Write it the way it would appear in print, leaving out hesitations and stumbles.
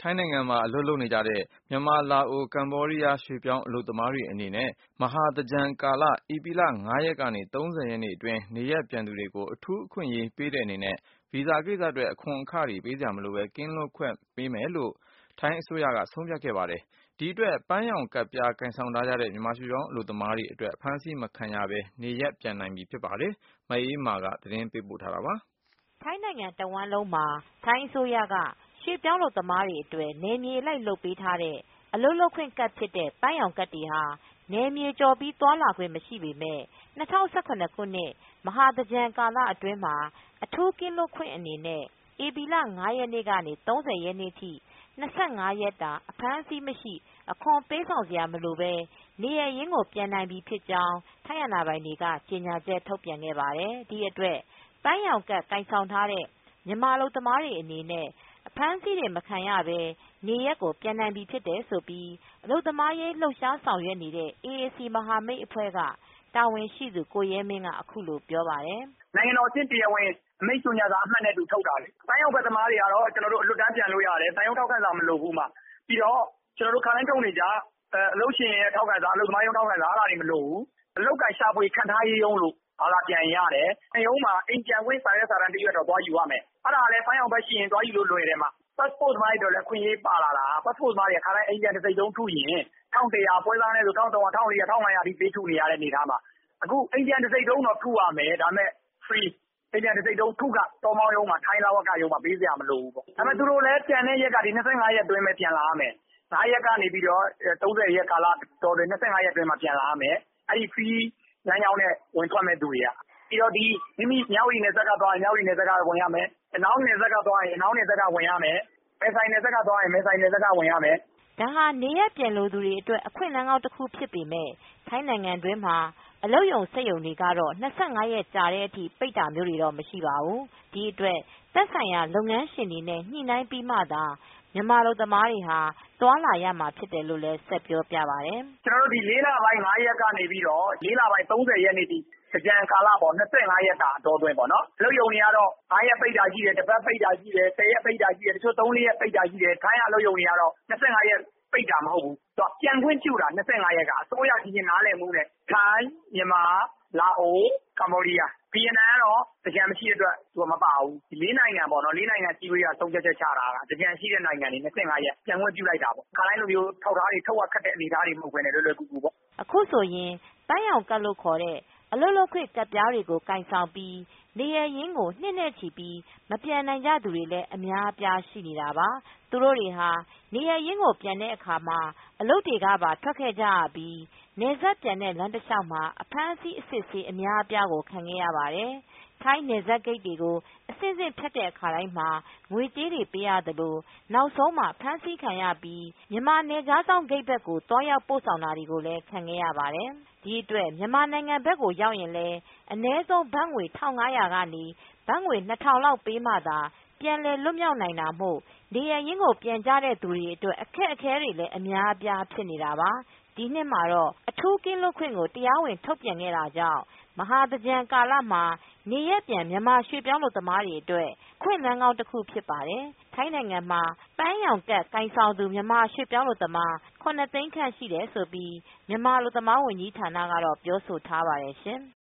ထိုင်းနိုင်ငံမှာအလုပ်လုပ်နေကြတဲ့မြန်မာ၊လာအို၊ကမ္ဘောဒီးယားရွှေ့ပြောင်းအလုပ်သမားတွေအနေနဲ့မဟာသင်္ကြန်ကာလဧပြီလ 5 ရက်ကနေ 30 ရက်နေ့အတွင်းနေရပ်ပြန်သူတွေကို အထူးအခွင့်အရေးပေးတဲ့အနေနဲ့ ဗီဇာကိစ္စအတွက်အခွန်အခတွေပေးစရာမလိုပဲ ကင်းလွတ်ခွင့်ပေးမယ်လို့ ထိုင်းအစိုးရကဆုံးဖြတ်ခဲ့ပါတယ်။ ဒီအတွက်ပန်းရောင်ကဒ်ပြားကိုင်ဆောင်ထားကြတဲ့မြန်မာရွှေ့ပြောင်းအလုပ်သမားတွေအတွက် အဖမ်းဆီးမခံရပဲနေရပ်ပြန်နိုင်ပြီဖြစ်ပါတယ်။ မအေးအေးမာကသတင်းပေးပို့ထားပါတယ်။ ထိုင်းနိုင်ငံတဝှမ်းလုံးမှာထိုင်းအစိုးရကရွှေ့ပြောင်းအလုပ်သမားတွေအတွက်နယ်မြေအလိုက်လုပ်ပေးထားတဲ့အလုပ်လုပ်ခွင့်ကဒ်ဖြစ်တဲ့ပန်းရောင်ကဒ်တွေဟာနယ်မြေကျော်ပြီးသွားလာခွင့်မရှိပေမယ့် ၂၀၁၇ ခုနှစ်မဟာသင်္ကြန်ကာလအတွင်းမှာ အထူးကင်းလွတ်ခွင့်အနေနဲ့ ဧပြီလ ၅ ရက်နေ့ကနေ ၃၀ ရက်နေ့ထိ ၂၅ ရက်တာအဖမ်းအဆီးမရှိ အခွန်ပေးဆောင်စရာမလိုပဲ နေရပ်ရင်းကိုပြန်နိုင်ပြီဖြစ်ကြောင်း ထိုင်းအာဏာပိုင်တွေကကြေညာချက်ထုတ်ပြန်ခဲ့ပါတယ်။ ဒီအတွက်ပန်းရောင်ကဒ်ကိုင်ဆောင်ထားတဲ့မြန်မာအလုပ်သမားတွေအနေနဲ့ အဖမ်းဆီးမခံရပဲနေရပ်ကိုပြန်နိုင်ပြီဖြစ်တယ်လို့ အလုပ်သမားရေးလှုပ်ရှားဆောင်ရွက်နေတဲ့ AAC မဟာမိတ်အဖွဲ့ကတာဝန်ရှိသူကိုရဲမင်းကအခုလိုပြောပါတယ်။ "နိုင်ငံတော်အဆင့်တရားဝင်အမိန့်ကြေညာစာအမှတ်နဲ့အတူထုတ်တာလေ။ ပန်းရောင်ကဒ်သမားတွေကတော့အလွတ်တန်းပြန်လို့ရတယ်။ သံရုံးထောက်ခံစာမလိုဘူး။ ပြီးတော့ခါတိုင်းထုတ်နေကျအလုပ်ရှင်ရဲ့ထောက်ခံစာအလုပ်သမားရုံးထောက်ခံစာတွေမလိုဘူး။ အလုပ်အကိုင်ရှာဖွေခန့်ထားရေးရုံးလို့ပြန်ရတယ်။ အဲဒီရုံးမှာအိမ်ပြန်ခွင့်စာရွက်စာတမ်းတရွက်တော့သွားယူရမယ်။ အဲဒါလည်းပန်းရောင်ကဒ်ရှိရင်သွားယူလို့လွယ်တယ်။ ပတ်စပို့သမားတွေအတွက်လည်းအခွင့်အရေးပါလာတာ။ ပတ်စပို့သမားတွေကခါတိုင်းအိမ်ပြန်တံဆိပ်တုံးထုရင် 1100ပွဲစားနဲ့ဆို1300 1400 1500အထိပေးထုနေရတဲ့အနေအထားမှာအခုအိမ်ပြန်တံဆိပ်တုံးတော့ထုရမယ်။ ဒါပေမဲ့ free အိမ်ပြန်တံဆိပ်တုံးထုခတောမောရုံးမှာထိုင်းလဝကရုံးမှာပေးစရာမလိုဘူးပေါ့။ ဒါပေမဲ့သူတို့လည်းပြန်တဲ့ရက်က25ရက်အတွင်းပဲပြန်လာရမယ်။ 5ရက်ကနေပြီးတော့30ရက်ကာလတောအတွင်း25ရက်အတွင်းမှာပြန်လာရမယ်။ အဲဒီ free လမ်းကြောင်းနဲ့ဝင်ထွက်မဲ့သူတွေကပြီးတော့မိမိမြဝတီနယ်စပ်ကသွားရင်မြဝတီနယ်စပ်ကဝင်ရမယ်။ ရနောင်းနယ်စပ်ကသွားရင်ရနောင်းနယ်စပ်ကဝင်ရမယ်။ မယ်ဆိုင်နယ်စပ်ကသွားရင်မယ်ဆိုင်နယ်စပ်ကဝင်ရမယ်။ " ဒါဟာနေရပ်ပြန်လိုသူတွေအတွက်အခွင့်အလမ်းကောင်းတခုဖြစ်ပေမယ့် ထိုင်းနိုင်ငံတွင်းမှာအလုပ်ရုံစက်ရုံတွေကတော့25ရက်ကြာတဲ့အထိပိတ်တာမျိုးတွေတော့မရှိပါဘူး။ ဒီအတွက်သက်ဆိုင်ရာလုပ်ငန်းရှင်တွေနဲ့ညှိနှိုင်းပြီးမှသာမြန်မာအလုပ်သမားတွေသွားလာရမှာဖြစ်တယ်လို့လည်းဆက်ပြောပြပါတယ်။ "ကျနော်တို့ဒီ4လပိုင်း5ရက်ကနေပြီးတော့4လပိုင်း30ရက်နေ့ထိသင်္ကြန်ကာလပေါ့25ရက်တာအတောအတွင်းပေါ့နော်။အလုပ်ရုံတွေကတော့5ရက်ပိတ်တာရှိတယ်။ တပတ်ပိတ်တာရှိတယ်။ 10ရက်ပိတ်တာရှိတယ်။ တချို့3-4ရက်ပိတ်တာရှိတယ်။ ထိုင်းကအလုပ်ရုံတွေကတော့25ရက်ပိတ်တာမဟုတ်ဘူး။ ပြန်ခွင့်ပြုတာ25ရက်ကအစိုးရကြီးချင်းနားလည်မှုနဲ့ထိုင်း၊မြန်မာ၊လာအို၊ကမ္ဘောဒီးယား။ ဗီယက်နမ်ကတော့သင်္ကြန်မရှိတဲ့အတွက်မပါဘူး။ ၄နိုင်ငံပေါ့နော်၄နိုင်ငံအစည်းအဝေးကဆုံးဖြတ်ချက်ချတာကသင်္ကြန်ရှိတဲ့နိုင်ငံတွေ25ရက်ပြန်ခွင့်ပြုလိုက်တာပေါ့။ ခါတိုင်းလိုမျိုးအထောက်အထားတွေထုတ်ရခက်တဲ့အနေအထားတွေမဟုတ်ပဲလွယ်လွယ်ကူကူပေါ့။" အခုဆိုရင်ပန်းရောင်ကဒ်လို့ခေါ်တဲ့အလုပ်လုပ်ခွင့်ကဒ်ပြားတွေကိုကိုင်ဆောင်ပြီးနေရပ်ရင်းကိုနှစ်နဲ့ချီပြီးမပြန်နိုင်ကြသူတွေလည်းအများအပြားရှိနေတာပါ။ သူတို့တွေဟာနေရပ်ရင်းကိုပြန်တဲ့အခါမှာအလုပ်တွေကပါထွက်ခဲ့ကြရပြီး နယ်စပ်ပြန်တဲ့လမ်းတလျှောက်မှာအဖမ်းအဆီးအစစ်ဆေးအများအပြားကိုခံခဲ့ရပါတယ်။ ထိုင်းနယ်စပ်ဂိတ်တွေကိုအဆင့်ဆင့်ဖြတ်တဲ့အခါတိုင်းမှာငွေကြေးတွေပေးရသလို နောက်ဆုံးမှာဖမ်းဆီးခံရပြီးမြန်မာနယ်ခြားစောင့်ဂိတ်ဘက်ကိုသွားရောက်ပို့ဆောင်တာတွေကိုလည်းခံခဲ့ရပါတယ်။ ဒီအတွက်မြန်မာနိုင်ငံဘက်ကိုရောက်ရင်လည်းအနည်းဆုံးဘတ်ငွေ 1500 ကနေ ဘတ်ငွေ 2000 လောက်ပေးမှသာပြန်လည်လွတ်မြောက်နိုင်တာမို့နေရပ်ရင်းကိုပြန်ကြတဲ့သူတွေအတွက်အခက်အခဲတွေလည်းအများအပြားဖြစ်နေတာပါ။ ဒီနှစ်မှာတော့အထူးကင်းလွတ်ခွင့်ကိုတရားဝင်ထုတ်ပြန်ခဲ့တာကြောင့်မဟာသင်္ကြန်ကာလမှာနေရပ်ပြန်မြန်မာရွှေ့ပြောင်းအလုပ်သမားတွေအတွက်အခွင့်အလမ်းကောင်းတခုဖြစ်ပါတယ်။ ထိုင်းနိုင်ငံမှာပန်းရောင်ကဒ်ကိုင်ဆောင်သူမြန်မာရွှေ့ပြောင်းအလုပ်သမား ၇ သိန်းခန့်ရှိတယ်လို့မြန်မာအလုပ်သမားဝန်ကြီးဌာနကတော့ပြောဆိုထားပါတယ်ရှင်။